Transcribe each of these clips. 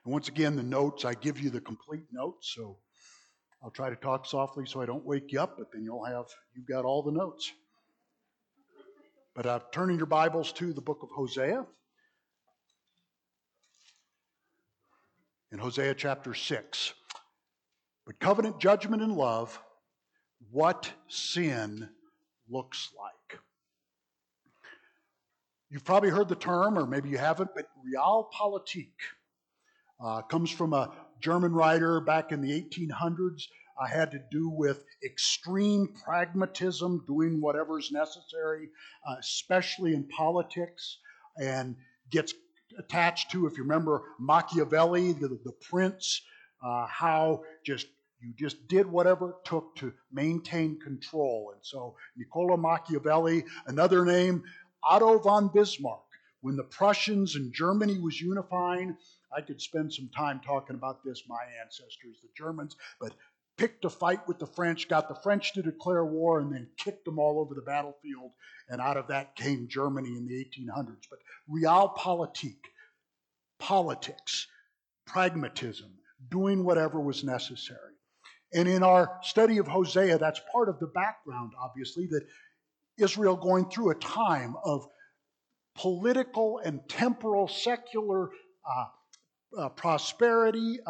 And once again, the notes, I give you the complete notes, so I'll try to talk softly so I don't wake you up, but then you've got all the notes. But turning your Bibles to the book of Hosea. In Hosea chapter 6. But covenant, judgment, and love, what sin looks like. You've probably heard the term, or maybe you haven't, but realpolitik comes from a German writer back in the 1800s. Had to do with extreme pragmatism, doing whatever's necessary, especially in politics, and gets attached to, if you remember Machiavelli, the prince, how you just did whatever it took to maintain control. And so Niccolo Machiavelli, another name, Otto von Bismarck. When the Prussians and Germany was unifying, I could spend some time talking about this, my ancestors, the Germans, but picked a fight with the French, got the French to declare war, and then kicked them all over the battlefield, and out of that came Germany in the 1800s. But realpolitik, politics, pragmatism, doing whatever was necessary. And in our study of Hosea, that's part of the background, obviously, that Israel going through a time of political and temporal secular prosperity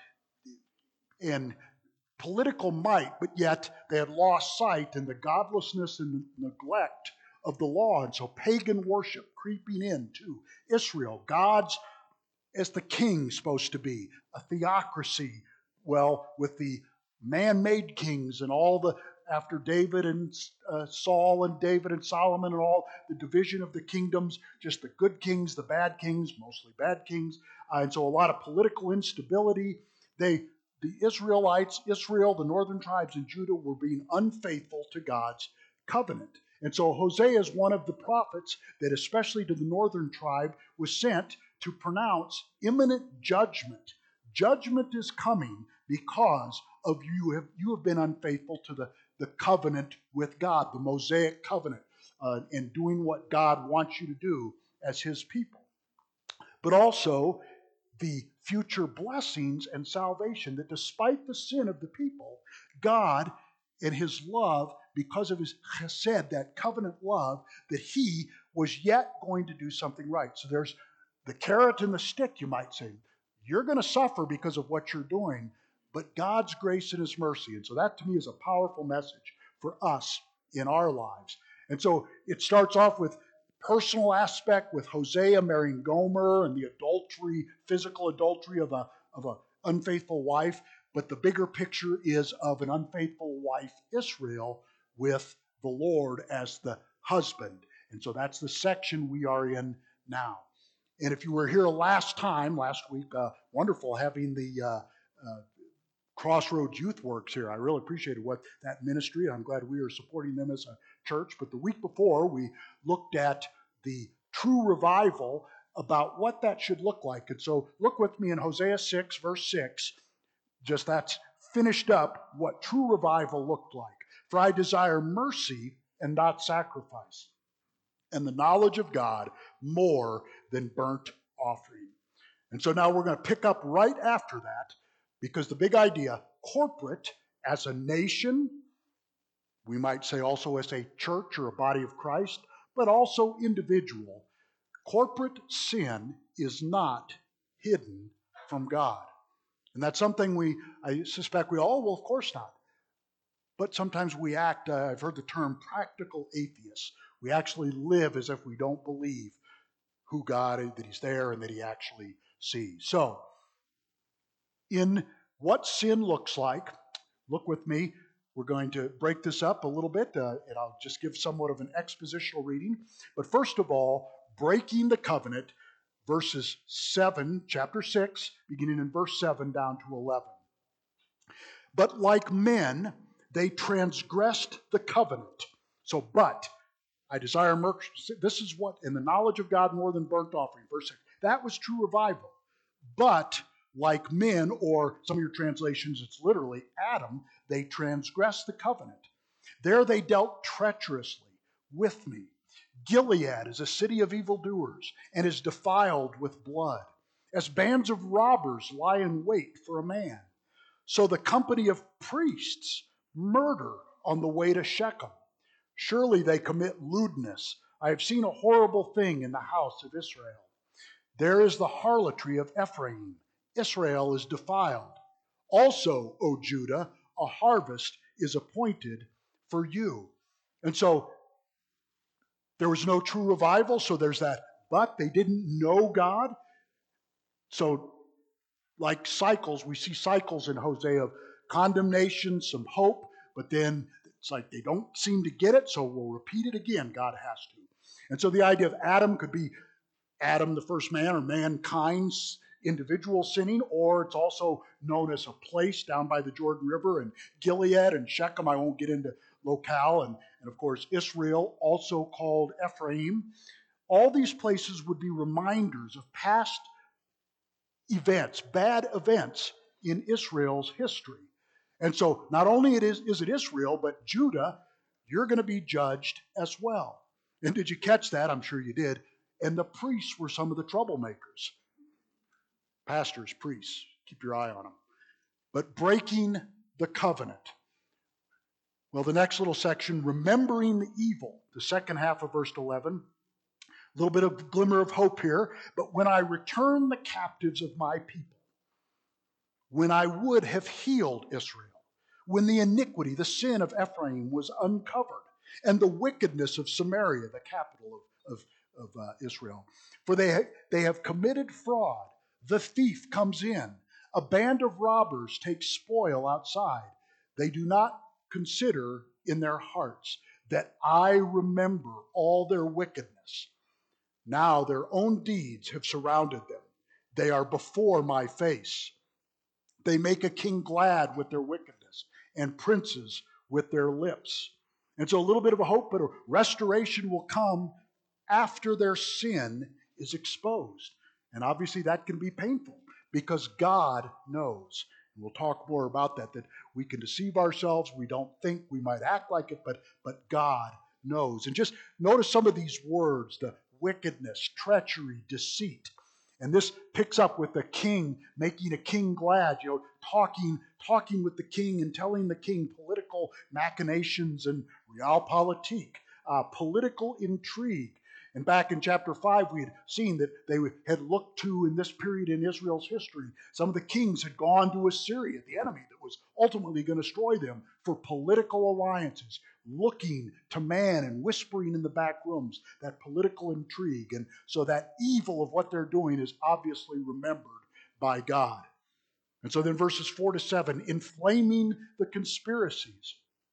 and political might, but yet they had lost sight in the godlessness and the neglect of the law. And so pagan worship creeping into Israel. God's as the king supposed to be, a theocracy, well, with the man-made kings and all the, after David and Saul and David and Solomon and all the division of the kingdoms, just the good kings, the bad kings, mostly bad kings. And so a lot of political instability. The Israelites, Israel, the northern tribes in Judah were being unfaithful to God's covenant. And so Hosea is one of the prophets that, especially to the northern tribe, was sent to pronounce imminent judgment. Judgment is coming because of you have been unfaithful to the covenant with God, the Mosaic covenant, and doing what God wants you to do as his people. But also the future blessings and salvation, that despite the sin of the people, God in his love, because of his chesed, that covenant love, that he was yet going to do something right. So there's the carrot and the stick, you might say. You're going to suffer because of what you're doing, but God's grace and his mercy. And so that to me is a powerful message for us in our lives. And so it starts off with personal aspect, with Hosea marrying Gomer and the adultery, physical adultery of a unfaithful wife. But the bigger picture is of an unfaithful wife, Israel, with the Lord as the husband. And so that's the section we are in now. And if you were here last week, wonderful having the Crossroads Youth Works here. I really appreciated that ministry. I'm glad we are supporting them as a church. But the week before, we looked at the true revival, about what that should look like. And so look with me in Hosea 6, verse 6. Just that's finished up what true revival looked like. For I desire mercy and not sacrifice, and the knowledge of God more than burnt offering. And so now we're going to pick up right after that, because the big idea, corporate as a nation, we might say also as a church or a body of Christ, but also individual. Corporate sin is not hidden from God. And that's something I suspect well, of course not. But sometimes we act, I've heard the term practical atheists. We actually live as if we don't believe who God is, that he's there and that he actually sees. So, in what sin looks like, look with me. We're going to break this up a little bit, and I'll just give somewhat of an expositional reading. But first of all, breaking the covenant, verses 7, chapter 6, beginning in verse 7 down to 11. But like men, they transgressed the covenant. So, but I desire mercy. This is what, in the knowledge of God more than burnt offering. Verse 6. That was true revival. But like men, or some of your translations, it's literally Adam, they transgressed the covenant. There they dealt treacherously with me. Gilead is a city of evildoers and is defiled with blood. as bands of robbers lie in wait for a man. So the company of priests murder on the way to Shechem. Surely they commit lewdness. I have seen a horrible thing in the house of Israel. There is the harlotry of Ephraim. Israel is defiled. Also, O Judah, a harvest is appointed for you. And so there was no true revival, so there's that, but they didn't know God. So, like cycles, we see cycles in Hosea of condemnation, some hope, but then it's like they don't seem to get it, so we'll repeat it again. God has to. And so the idea of Adam could be Adam, the first man, or mankind's individual sinning, or it's also known as a place down by the Jordan River and Gilead and Shechem. I won't get into locale, and of course Israel, also called Ephraim. All these places would be reminders of past events, bad events in Israel's history. And so not only is it Israel, but Judah, you're going to be judged as well. And did you catch that? I'm sure you did. And the priests were some of the troublemakers. Pastors, priests, keep your eye on them. But breaking the covenant. Well, the next little section, remembering the evil, the second half of verse 11. A little bit of glimmer of hope here. But when I return the captives of my people, when I would have healed Israel, when the iniquity, the sin of Ephraim was uncovered, and the wickedness of Samaria, the capital of Israel. For they have committed fraud. The thief comes in. A band of robbers takes spoil outside. They do not consider in their hearts that I remember all their wickedness. Now their own deeds have surrounded them. They are before my face. They make a king glad with their wickedness, and princes with their lips. And so a little bit of a hope, but a restoration will come after their sin is exposed. And obviously that can be painful because God knows. And we'll talk more about that we can deceive ourselves. We don't think, we might act like it, but God knows. And just notice some of these words, the wickedness, treachery, deceit. And this picks up with the king, making a king glad, talking with the king and telling the king political machinations and realpolitik, political intrigue. And back in chapter 5, we had seen that they had looked to, in this period in Israel's history, some of the kings had gone to Assyria, the enemy that was ultimately going to destroy them, for political alliances, looking to man and whispering in the back rooms, that political intrigue. And so that evil of what they're doing is obviously remembered by God. And so then verses 4 to 7, inflaming the conspiracies.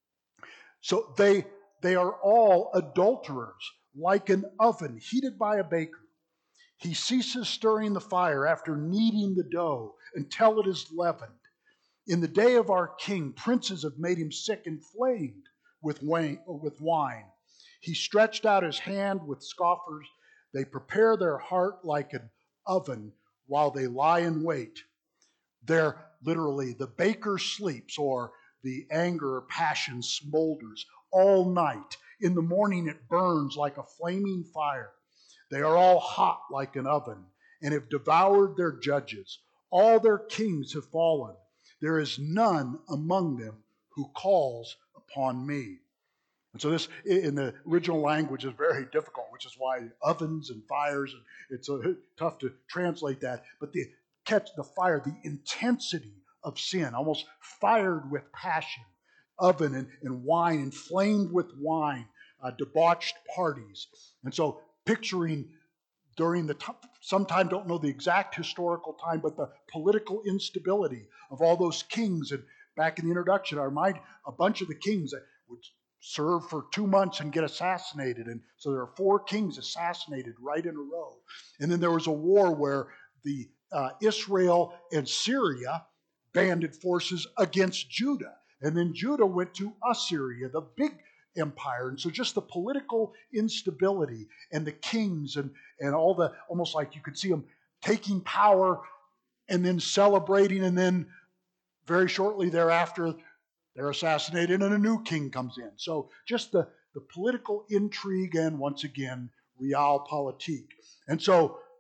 So they are all adulterers, like an oven heated by a baker. He ceases stirring the fire after kneading the dough until it is leavened. In the day of our king, princes have made him sick, inflamed with wine. He stretched out his hand with scoffers. They prepare their heart like an oven while they lie in wait. They're literally, the baker sleeps, or the anger or passion smolders all night. In the morning it burns like a flaming fire. They are all hot like an oven and have devoured their judges. All their kings have fallen. There is none among them who calls upon me. And so this, in the original language, is very difficult, which is why ovens and fires, and it's tough to translate that. But catch the fire, the intensity of sin, almost fired with passion. Oven and wine, inflamed with wine, debauched parties. And so picturing during the sometime don't know the exact historical time, but the political instability of all those kings. And back in the introduction, I remind a bunch of the kings that would serve for 2 months and get assassinated. And so there are 4 kings assassinated right in a row. And then there was a war where the Israel and Syria banded forces against Judah. And then Judah went to Assyria, the big empire. And so just the political instability and the kings and all the, almost like you could see them taking power and then celebrating, and then very shortly thereafter they're assassinated and a new king comes in. So just the political intrigue and, once again, realpolitik. And so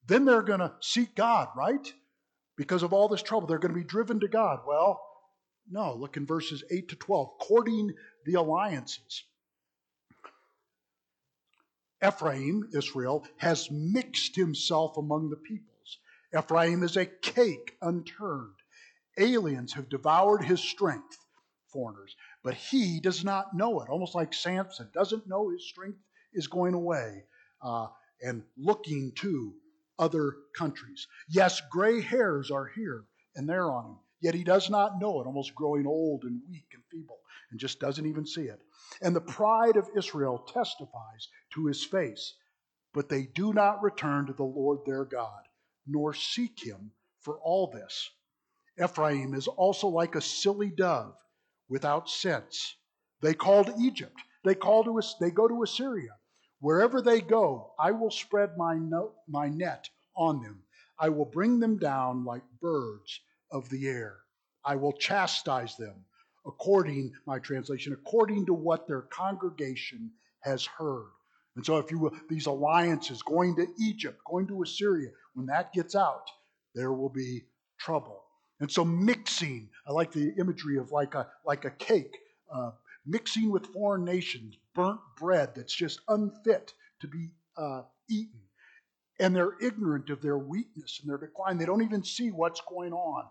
Then they're going to seek God, right? Because of all this trouble, they're going to be driven to God. Well, no, look in verses 8 to 12. Courting the alliances. Ephraim, Israel, has mixed himself among the peoples. Ephraim is a cake unturned. Aliens have devoured his strength, foreigners, but he does not know it. Almost like Samson doesn't know his strength is going away and looking to other countries. Yes, gray hairs are here and there on him, yet he does not know it, almost growing old and weak and feeble, and just doesn't even see it. And the pride of Israel testifies to his face, but they do not return to the Lord their God, nor seek him for all this. Ephraim is also like a silly dove without sense. They call to Egypt. They go to Assyria. Wherever they go, I will spread my net on them. I will bring them down like birds of the air. I will chastise them according, my translation, according to what their congregation has heard. And so if you will, these alliances going to Egypt, going to Assyria, when that gets out, there will be trouble. And so mixing, I like the imagery of like a cake, mixing with foreign nations, burnt bread that's just unfit to be eaten. And they're ignorant of their weakness and their decline. They don't even see what's going on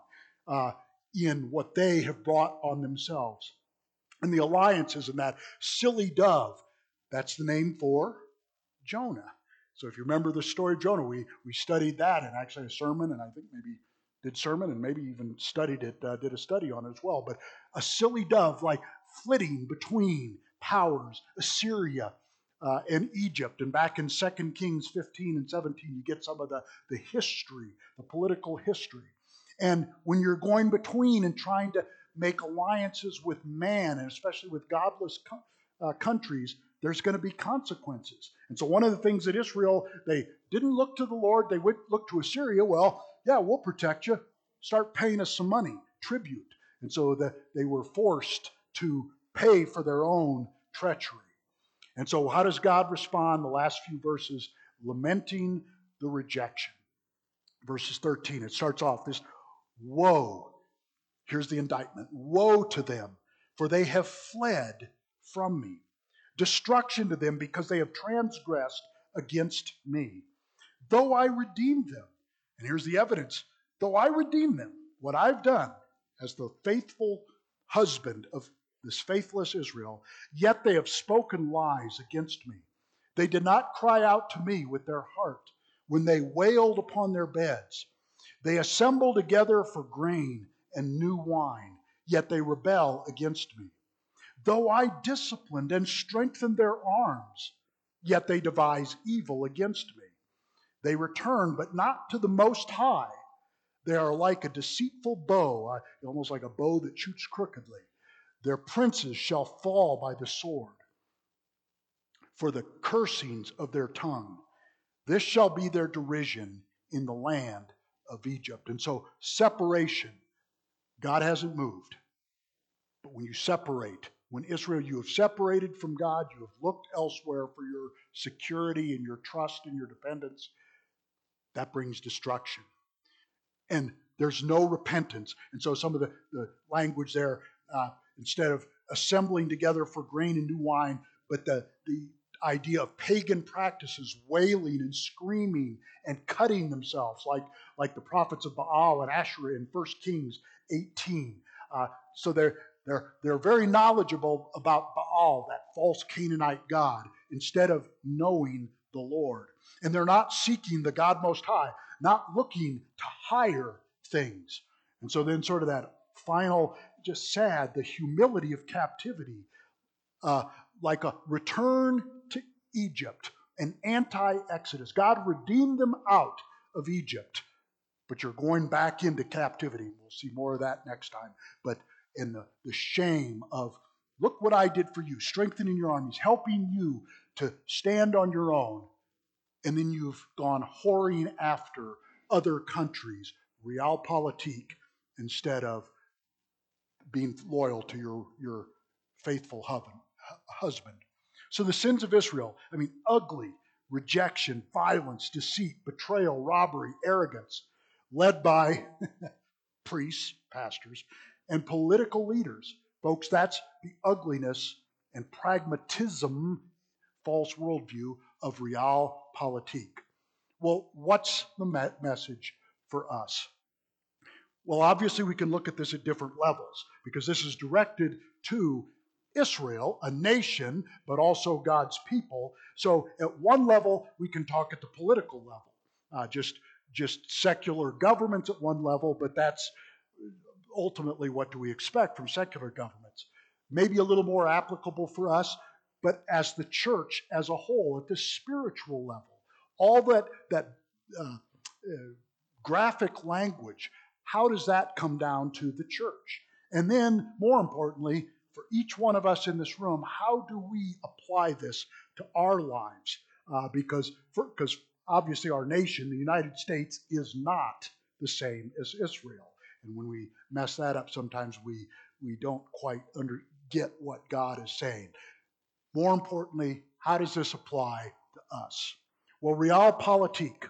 in what they have brought on themselves. And the alliances and that silly dove, that's the name for Jonah. So if you remember the story of Jonah, we studied that in actually a sermon, and I think maybe did sermon and maybe even studied it, did a study on it as well. But a silly dove like flitting between powers, Assyria and Egypt. And back in 2 Kings 15 and 17, you get some of the history, the political history. And when you're going between and trying to make alliances with man, and especially with godless countries, there's going to be consequences. And so one of the things that Israel, they didn't look to the Lord, they would look to Assyria. Well, yeah, we'll protect you. Start paying us some money, tribute. And so that they were forced to pay for their own treachery. And so how does God respond? The last few verses, lamenting the rejection. Verses 13, it starts off this, woe. Here's the indictment. Woe to them, for they have fled from me. Destruction to them because they have transgressed against me. Though I redeemed them, and here's the evidence, though I redeemed them, what I've done as the faithful husband of this faithless Israel, yet they have spoken lies against me. They did not cry out to me with their heart when they wailed upon their beds. They assemble together for grain and new wine, yet they rebel against me. Though I disciplined and strengthened their arms, yet they devise evil against me. They return, but not to the Most High. They are like a deceitful bow, almost like a bow that shoots crookedly. Their princes shall fall by the sword, for the cursings of their tongue. This shall be their derision in the land of Egypt. And so separation, God hasn't moved. But when you separate, when Israel, you have separated from God, you have looked elsewhere for your security and your trust and your dependence, that brings destruction. And there's no repentance. And so some of the language there, instead of assembling together for grain and new wine, but the idea of pagan practices, wailing and screaming and cutting themselves, like the prophets of Baal and Asherah in 1 Kings 18. So they're very knowledgeable about Baal, that false Canaanite god, instead of knowing the Lord. And they're not seeking the God Most High, not looking to higher things. And so then sort of that final, just sad, the humility of captivity, like a return to Egypt, an anti-Exodus. God redeemed them out of Egypt, but you're going back into captivity. We'll see more of that next time. But in the shame of, look what I did for you, strengthening your armies, helping you to stand on your own, and then you've gone whoring after other countries, realpolitik, instead of being loyal to your faithful husband. So the sins of Israel, ugly, rejection, violence, deceit, betrayal, robbery, arrogance, led by priests, pastors, and political leaders. Folks, that's the ugliness and pragmatism, false worldview of realpolitik. Well, what's the message for us? Well, obviously, we can look at this at different levels because this is directed to Israel, a nation, but also God's people. So, at one level, we can talk at the political level, just secular governments at one level, but that's ultimately what do we expect from secular governments? Maybe a little more applicable for us, but as the church as a whole, at the spiritual level, all that graphic language, how does that come down to the church? And then, more importantly, for each one of us in this room, how do we apply this to our lives? Because obviously our nation, the United States, is not the same as Israel. And when we mess that up, sometimes we don't quite get what God is saying. More importantly, how does this apply to us? Well, realpolitik.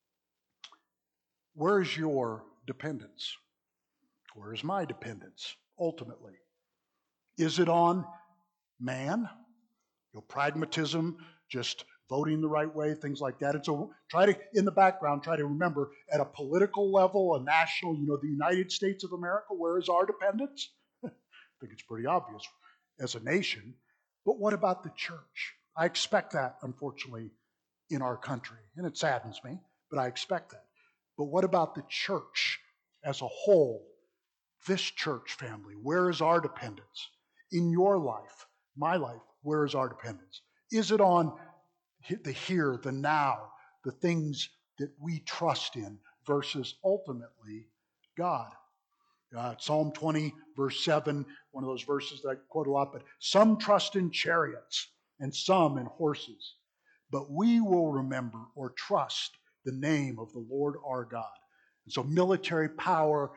Where is your dependence? Where is my dependence, ultimately? Is it on man? Pragmatism, just voting the right way, things like that. And so in the background, try to remember at a political level, a national, the United States of America, where is our dependence? I think it's pretty obvious as a nation. But what about the church? I expect that, unfortunately, in our country. And it saddens me, but I expect that. But what about the church as a whole? This church family, where is our dependence? In your life, my life, where is our dependence? Is it on the here, the now, the things that we trust in versus ultimately God? Psalm 20, verse 7, one of those verses that I quote a lot, but some trust in chariots and some in horses, but we will remember or trust the name of the Lord our God. And so military power,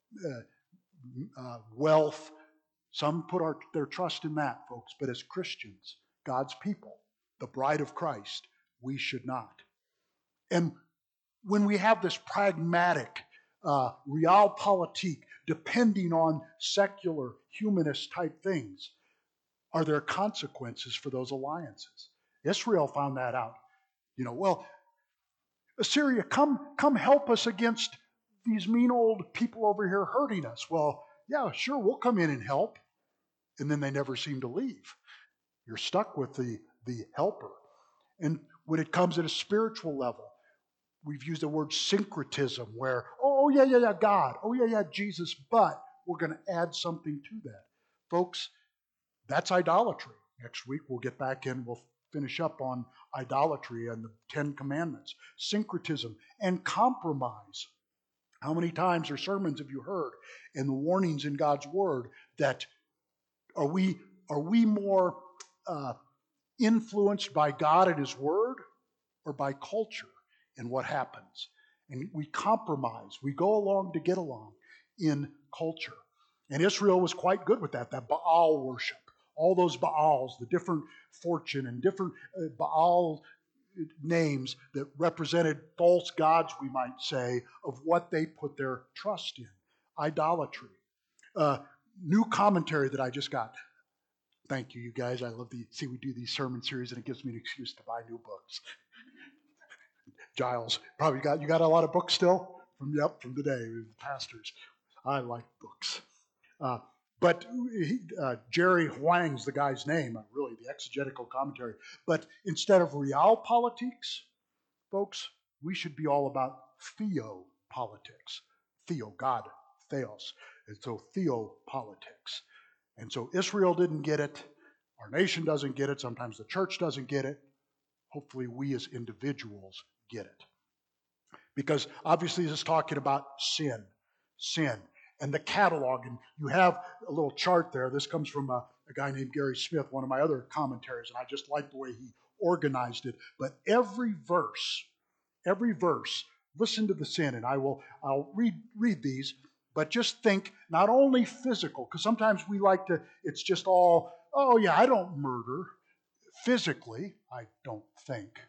wealth, some put their trust in that, folks. But as Christians, God's people, the bride of Christ, we should not. And when we have this pragmatic, realpolitik, depending on secular, humanist type things, are there consequences for those alliances? Israel found that out. Well, Assyria, come help us against these mean old people over here hurting us. Well, yeah, sure, we'll come in and help. And then they never seem to leave. You're stuck with the helper. And when it comes at a spiritual level, we've used the word syncretism, where, yeah, God, yeah, Jesus, but we're going to add something to that. Folks, that's idolatry. Next week we'll get back in, we'll finish up on idolatry and the 10 Commandments. Syncretism and compromise. How many times or sermons have you heard and the warnings in God's Word that are we more influenced by God and His Word or by culture and what happens? And we compromise. We go along to get along in culture. And Israel was quite good with that Baal worship. All those Baals, the different fortune and different Baal names that represented false gods, we might say, of what they put their trust in. Idolatry. New commentary that I just got. Thank you, you guys. I love we do these sermon series, and it gives me an excuse to buy new books. Giles, probably you got a lot of books still? From the day, pastors. I like books. But Jerry Huang's the guy's name, really, the exegetical commentary. But instead of realpolitik, folks, we should be all about theopolitics. Theo, God, theos. And so theopolitics. And so Israel didn't get it. Our nation doesn't get it. Sometimes the church doesn't get it. Hopefully we as individuals get it. Because obviously this is talking about sin, and the catalog. And you have a little chart there. This comes from a guy named Gary Smith, one of my other commentaries, and I just like the way he organized it. But every verse, listen to the sin, and I'll read these. But just think, not only physical, because sometimes we like to, it's just all, I don't murder. Physically, I don't think.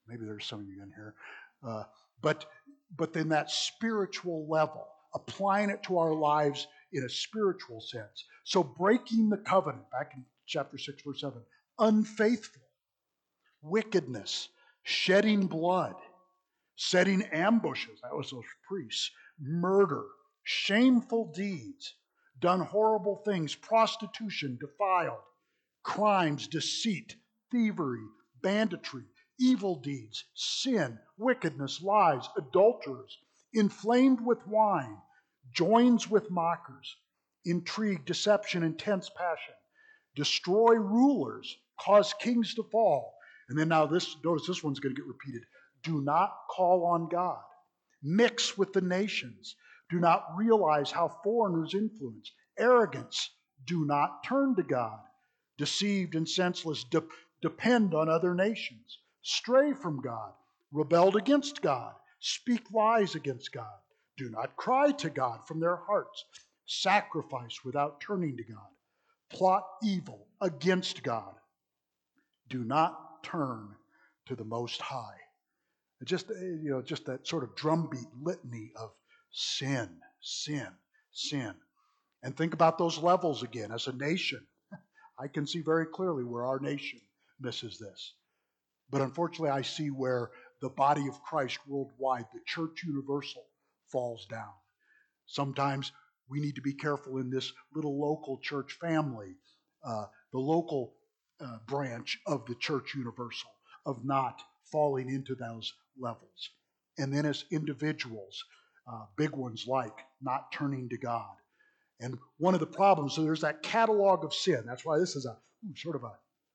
Maybe there's some of you in here. Uh, but then that spiritual level, applying it to our lives in a spiritual sense. So breaking the covenant, back in chapter 6, verse 7, unfaithful, wickedness, shedding blood, setting ambushes, that was those priests, murder, shameful deeds, done horrible things, prostitution, defiled, crimes, deceit, thievery, banditry, evil deeds, sin, wickedness, lies, adulterers, inflamed with wine, joins with mockers, intrigue, deception, intense passion, destroy rulers, cause kings to fall. And then now notice this one's going to get repeated. Do not call on God. Mix with the nations. Do not realize how foreigners influence. Arrogance. Do not turn to God. Deceived and senseless. Depend on other nations. Stray from God. Rebelled against God. Speak lies against God. Do not cry to God from their hearts. Sacrifice without turning to God. Plot evil against God. Do not turn to the Most High. Just that sort of drumbeat litany of sin, sin, sin. And think about those levels again. As a nation, I can see very clearly where our nation misses this. But unfortunately, I see where the body of Christ worldwide, the church universal, falls down. Sometimes we need to be careful in this little local church family, the local branch of the church universal, of not falling into those levels. And then as individuals, big ones like not turning to God. And one of the problems, so there's that catalog of sin. That's why this is a sort of a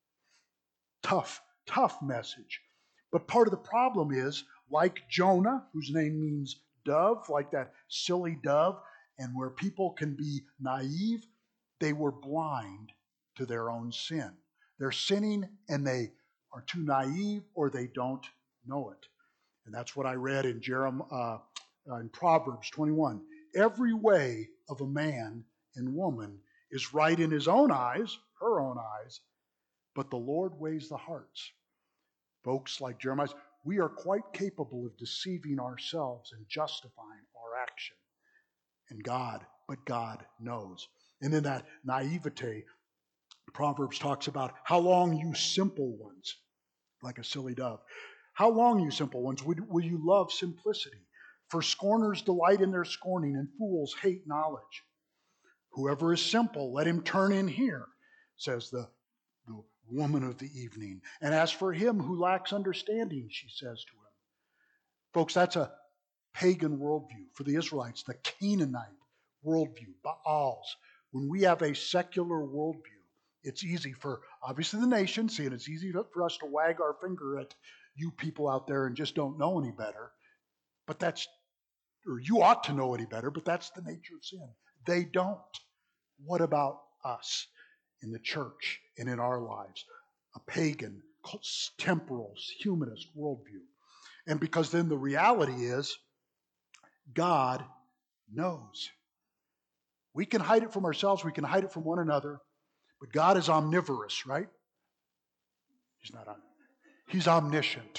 tough message. But part of the problem is, like Jonah, whose name means dove, like that silly dove, and where people can be naive, they were blind to their own sin. They're sinning and they are too naive or they don't know it. And that's what I read in in Proverbs 21. Every way of a man and woman is right in his own eyes, her own eyes, but the Lord weighs the hearts. Folks like Jeremiah, we are quite capable of deceiving ourselves and justifying our action. But God knows. And then that naivete, Proverbs talks about, how long, you simple ones, like a silly dove. How long, you simple ones, will you love simplicity? For scorners delight in their scorning, and fools hate knowledge. Whoever is simple, let him turn in here, says the woman of the evening. And as for him who lacks understanding, she says to him. Folks, that's a pagan worldview. For the Israelites, the Canaanite worldview, Baals. When we have a secular worldview, it's easy for, obviously, the nation, see, and it's easy for us to wag our finger at you people out there and just don't know any better. But or you ought to know any better, but that's the nature of sin. They don't. What about us in the church and in our lives? A pagan, temporal, humanist worldview. And because then the reality is, God knows. We can hide it from ourselves, we can hide it from one another, but God is omnivorous, right? He's not He's omniscient.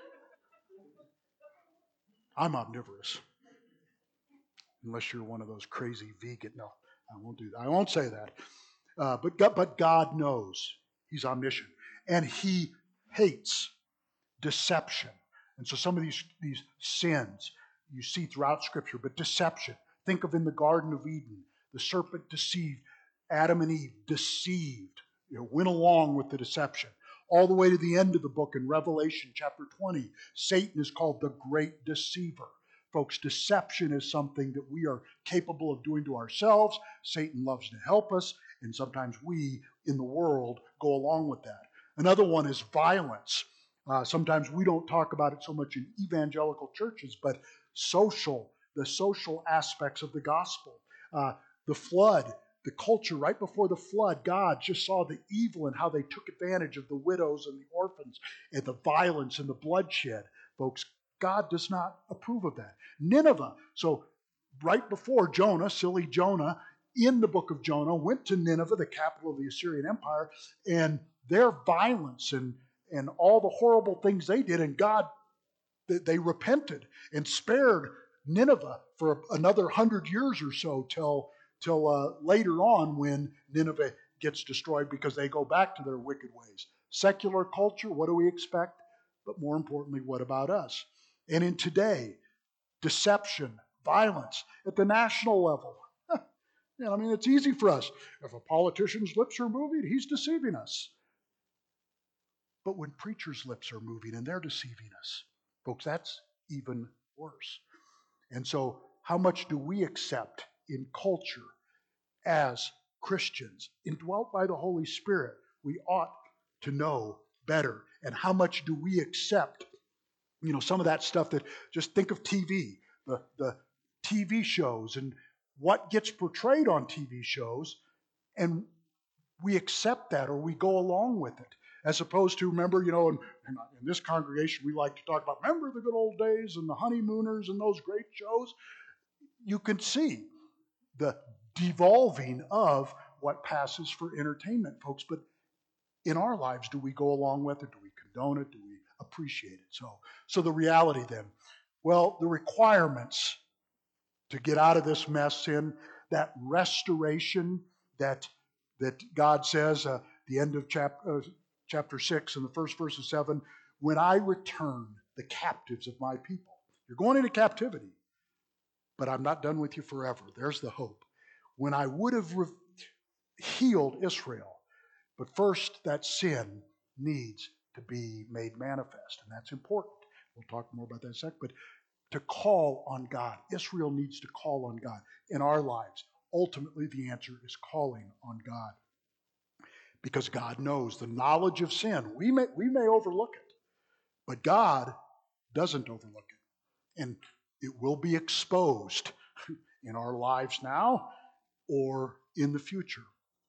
I'm omnivorous. Unless you're one of those crazy vegan. No, I won't do that. I won't say that. But God knows. He's omniscient. And He hates deception. And so some of these sins you see throughout Scripture, but deception. Think of in the Garden of Eden, the serpent deceived Adam and Eve, deceived, went along with the deception. All the way to the end of the book in Revelation chapter 20, Satan is called the great deceiver. Folks, deception is something that we are capable of doing to ourselves. Satan loves to help us, and sometimes we in the world go along with that. Another one is violence. Sometimes we don't talk about it so much in evangelical churches, but the social aspects of the gospel. The flood, the culture right before the flood, God just saw the evil and how they took advantage of the widows and the orphans and the violence and the bloodshed. Folks, God does not approve of that. Nineveh, so right before Jonah, silly Jonah, in the book of Jonah, went to Nineveh, the capital of the Assyrian Empire, and their violence and and all the horrible things they did, and God, they repented and spared Nineveh for another 100 years or so till later on when Nineveh gets destroyed because they go back to their wicked ways. Secular culture, what do we expect? But more importantly, what about us? And in today, deception, violence at the national level. I mean, it's easy for us. If a politician's lips are moving, he's deceiving us. But when preachers' lips are moving and they're deceiving us, folks, that's even worse. And so, how much do we accept in culture as Christians, indwelt by the Holy Spirit? We ought to know better. And how much do we accept, some of that stuff that, just think of TV, the TV shows and what gets portrayed on TV shows, and we accept that or we go along with it. As opposed to, remember, in this congregation, we like to talk about, remember the good old days and the honeymooners and those great shows? You can see the devolving of what passes for entertainment, folks. But in our lives, do we go along with it? Do we condone it? Do we appreciate it? So the reality then, well, the requirements to get out of this mess, sin, that restoration that God says, the end of chapter 6 and the first verse of 7, when I return the captives of my people. You're going into captivity, but I'm not done with you forever. There's the hope. When I would have healed Israel, but first that sin needs to be made manifest, and that's important. We'll talk more about that in a sec, but to call on God. Israel needs to call on God in our lives. Ultimately, the answer is calling on God. Because God knows the knowledge of sin. We may overlook it, but God doesn't overlook it. And it will be exposed in our lives now or in the future.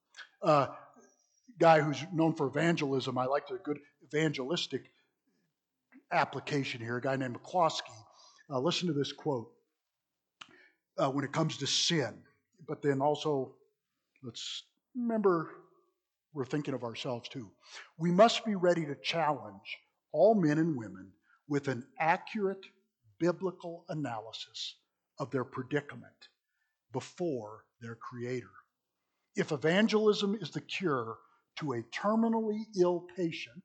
Guy who's known for evangelism, I like the good evangelistic application here, a guy named McCloskey. Listen to this quote when it comes to sin. But then also, let's remember, we're thinking of ourselves too. We must be ready to challenge all men and women with an accurate biblical analysis of their predicament before their Creator. If evangelism is the cure to a terminally ill patient,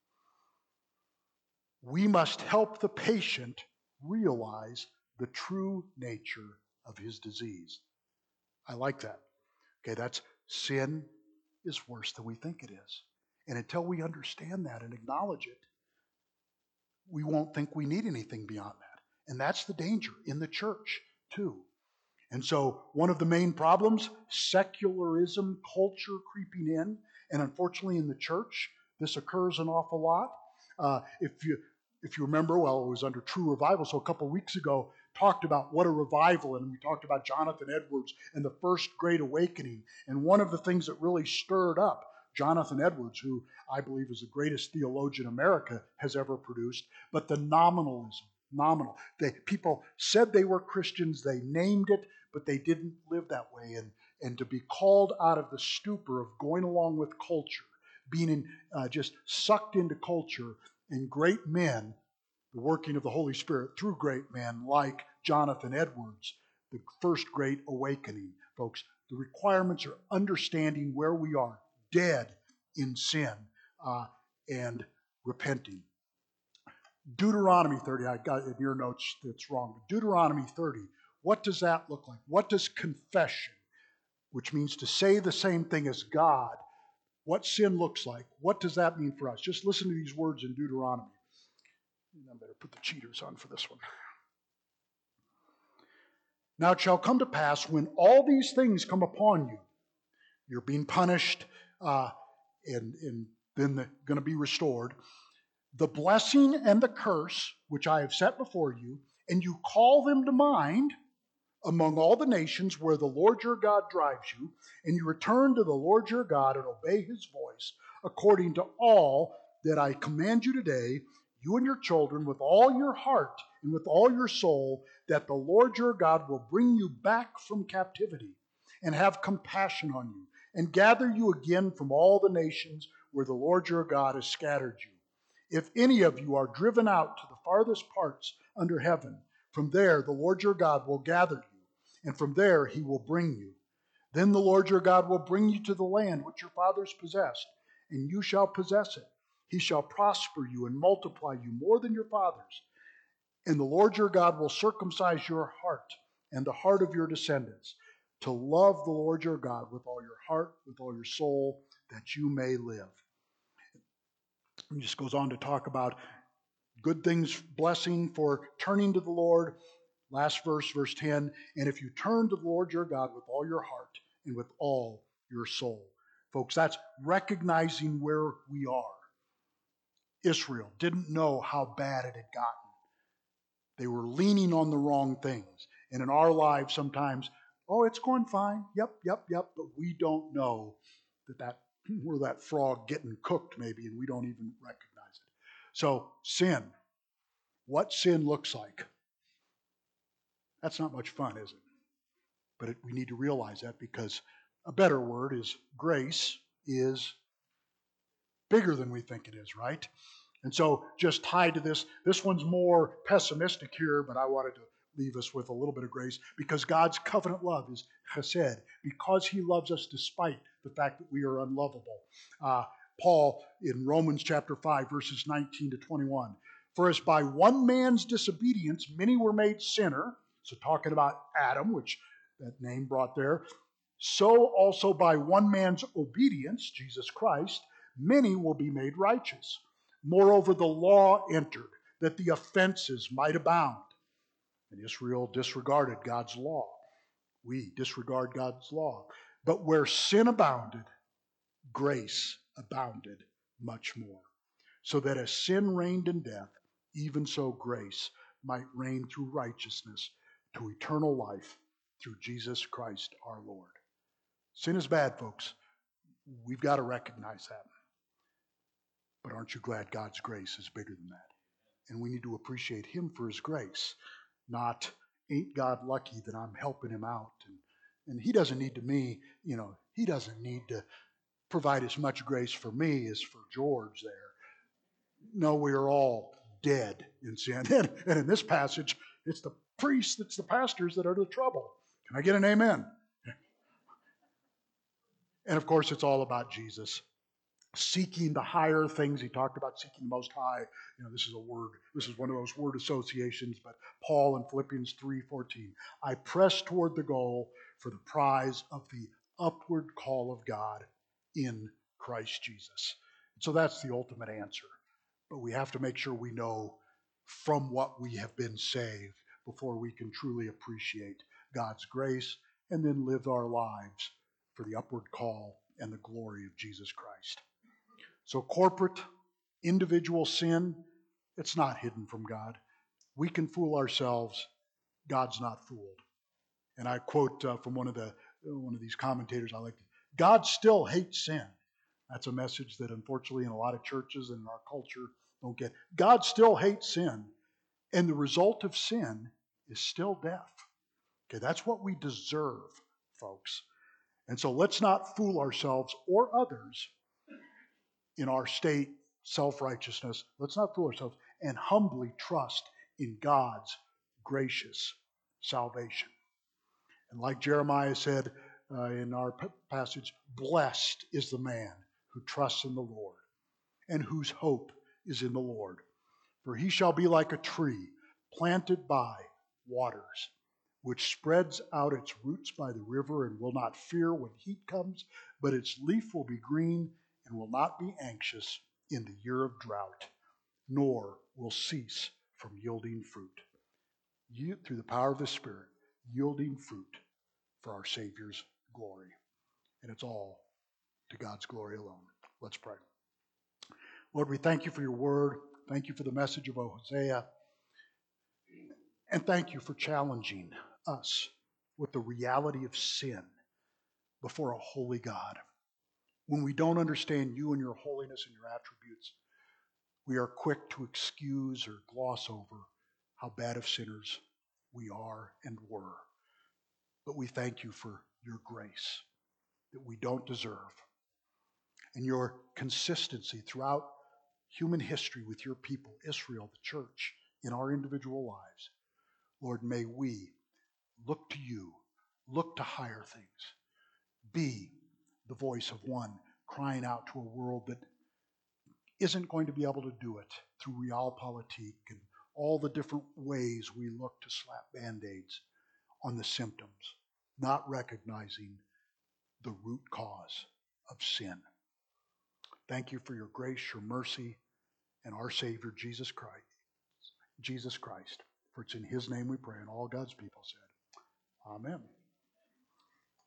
we must help the patient realize the true nature of his disease. I like that. Okay, that's sin is worse than we think it is. And until we understand that and acknowledge it, we won't think we need anything beyond that. And that's the danger in the church, too. And so one of the main problems, secularism, culture creeping in, and unfortunately in the church, this occurs an awful lot. If you remember, well, it was under True Revival, so a couple weeks ago, talked about what a revival, and we talked about Jonathan Edwards and the First Great Awakening. And one of the things that really stirred up Jonathan Edwards, who I believe is the greatest theologian America has ever produced, but the nominalism. People said they were Christians, they named it, but they didn't live that way. And to be called out of the stupor of going along with culture, being just sucked into culture, and great men, the working of the Holy Spirit through great men like Jonathan Edwards, the First Great Awakening, folks. The requirements are understanding where we are, dead in sin, and repenting. Deuteronomy 30, I got in your notes that's wrong. Deuteronomy 30, what does that look like? What does confession, which means to say the same thing as God, what sin looks like? What does that mean for us? Just listen to these words in Deuteronomy. I better put the cheaters on for this one. Now it shall come to pass when all these things come upon you, you're being punished, and then they're going to be restored. The blessing and the curse which I have set before you, and you call them to mind among all the nations where the Lord your God drives you, and you return to the Lord your God and obey his voice, according to all that I command you today, you and your children, with all your heart and with all your soul, that the Lord your God will bring you back from captivity and have compassion on you, and gather you again from all the nations where the Lord your God has scattered you. If any of you are driven out to the farthest parts under heaven, from there the Lord your God will gather you, and from there he will bring you. Then the Lord your God will bring you to the land which your fathers possessed, and you shall possess it. He shall prosper you and multiply you more than your fathers. And the Lord your God will circumcise your heart and the heart of your descendants, to love the Lord your God with all your heart, with all your soul, that you may live. He just goes on to talk about good things, blessing for turning to the Lord. Last verse, verse 10, and if you turn to the Lord your God with all your heart and with all your soul. Folks, that's recognizing where we are. Israel didn't know how bad it had gotten. They were leaning on the wrong things. And in our lives sometimes, oh, it's going fine. Yep. But we don't know that we're that frog getting cooked maybe, and we don't even recognize it. So sin, what sin looks like. That's not much fun, is it? But we need to realize that, because a better word is grace is bigger than we think it is, right? And so just tied to this one's more pessimistic here, but I wanted to leave us with a little bit of grace, because God's covenant love is chesed, because he loves us despite the fact that we are unlovable. Paul in Romans chapter 5, verses 19 to 21. For as by one man's disobedience many were made sinner, so talking about Adam, which that name brought there, so also by one man's obedience, Jesus Christ, many will be made righteous. Moreover, the law entered, that the offenses might abound. And Israel disregarded God's law. We disregard God's law. But where sin abounded, grace abounded much more. So that as sin reigned in death, even so grace might reign through righteousness to eternal life through Jesus Christ our Lord. Sin is bad, folks. We've got to recognize that. But aren't you glad God's grace is bigger than that? And we need to appreciate him for his grace, not ain't God lucky that I'm helping him out. And he doesn't need he doesn't need to provide as much grace for me as for George there. No, we are all dead in sin. And in this passage, it's the priests, it's the pastors that are the trouble. Can I get an amen? And of course, it's all about Jesus. Seeking the higher things. He talked about seeking the most high. This is one of those word associations, but Paul in Philippians 3:14, I press toward the goal for the prize of the upward call of God in Christ Jesus. So that's the ultimate answer. But we have to make sure we know from what we have been saved before we can truly appreciate God's grace and then live our lives for the upward call and the glory of Jesus Christ. So corporate, individual sin, it's not hidden from God. We can fool ourselves. God's not fooled. And I quote from one of these commentators I like, God still hates sin. That's a message that unfortunately in a lot of churches and in our culture don't get. God still hates sin. And the result of sin is still death. Okay, that's what we deserve, folks. And so let's not fool ourselves or others in our state self-righteousness. Let's not fool ourselves and humbly trust in God's gracious salvation. And like Jeremiah said in our passage, blessed is the man who trusts in the Lord and whose hope is in the Lord. For he shall be like a tree planted by waters, which spreads out its roots by the river and will not fear when heat comes, but its leaf will be green and will not be anxious in the year of drought, nor will cease from yielding fruit. Through the power of the Spirit, yielding fruit for our Savior's glory. And it's all to God's glory alone. Let's pray. Lord, we thank you for your word. Thank you for the message of Hosea. And thank you for challenging us with the reality of sin before a holy God. When we don't understand you and your holiness and your attributes, we are quick to excuse or gloss over how bad of sinners we are and were. But we thank you for your grace that we don't deserve, and your consistency throughout human history with your people, Israel, the church, in our individual lives. Lord, may we look to you, look to higher things, be the voice of one crying out to a world that isn't going to be able to do it through realpolitik and all the different ways we look to slap Band-Aids on the symptoms, not recognizing the root cause of sin. Thank you for your grace, your mercy, and our Savior, Jesus Christ. For it's in his name we pray, and all God's people said, Amen.